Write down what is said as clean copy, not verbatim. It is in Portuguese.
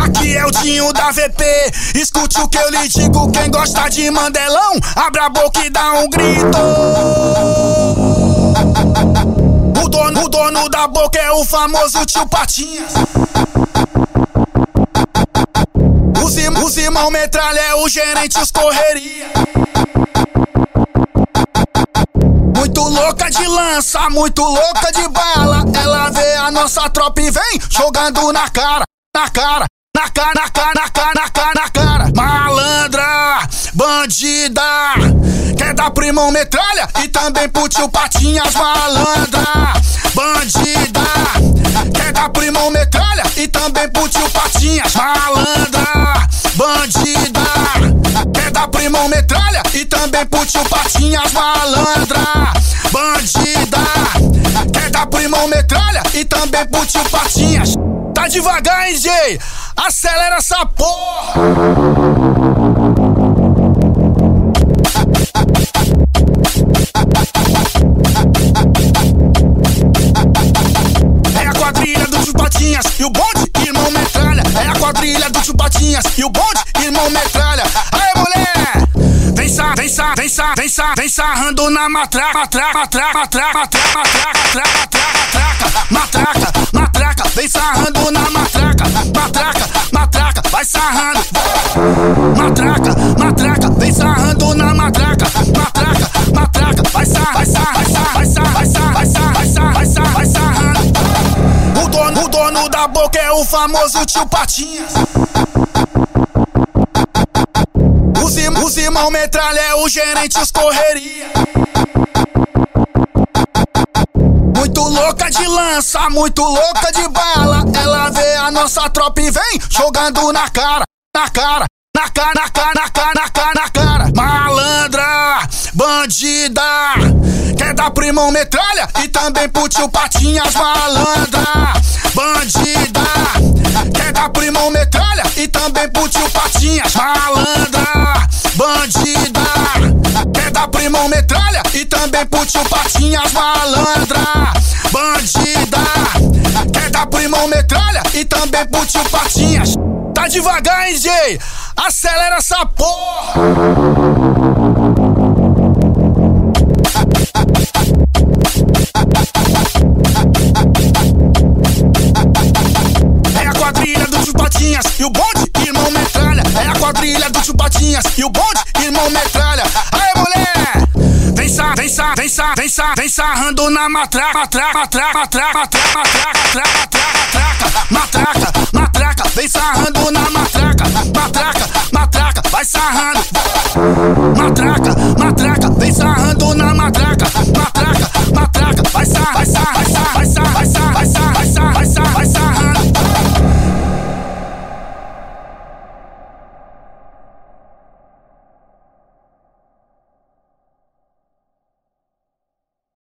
Aqui é o Dinho da VP, escute o que eu lhe digo. Quem gosta de mandelão, abra a boca e dá um grito. O dono da boca é o famoso tio Patinhas. Os irmão metralha é o gerente, os correria. Muito louca de lança, muito louca de bala. Ela vê a nossa tropa e vem jogando na cara, na cara, na cara, na cara, na cara, na cara, na cara. Malandra, bandida, quer dar pro irmão metralha e também pro tio Patinhas. Malandra, bandida, quer dar pro irmão metralha e também pro tio Patinhas. Malandra, bandida, quer dar pro irmão metralha e também pro tio Patinhas. Malandra, bandida, quer dar pro irmão metralha e também pro tio Patinhas. Tá devagar, hein, Jay? Acelera essa porra! É a quadrilha do tio Patinhas e o bonde, irmão metralha. É a quadrilha do tio Patinhas e o bonde, irmão metralha. Aê, mulher! Vem sarrando na matraca, matraca, matraca, matraca, matraca, matraca, matraca, vem sarrando na matraca, matraca, matraca, vai sarrando. Matraca, matraca, vem sarrando na matraca, matraca, matraca, vai sarrando. O dono da boca é o famoso tio Patinhas. Os irmão metralha é o gerente, os correria. Muito louca de lança, muito louca de bala. Ela vê a nossa tropa e vem jogando na cara, na cara, na cara, na cara, na cara, na cara, na cara. Malandra, bandida, quer dar pro irmão metralha e também pro tio Patinhas. Malandra, bandida, quer dar pro irmão metralha e também pro tio Patinhas. Malandra, bandida, quer dar pro irmão metralha e também pro tio Patinhas. Malandra, bandida, quer dar pro irmão metralha e também pro tio Patinhas. Tá devagar, hein, Jay? Acelera essa porra! É a quadrilha do tio Patinhas e o bonde, irmão metralha. É a quadrilha do tio Patinhas e o bonde, irmão metralha. Aê, mulher! Vem sarrando na matraca, matraca, matraca, matraca, matraca, matraca, matraca, matraca, matraca.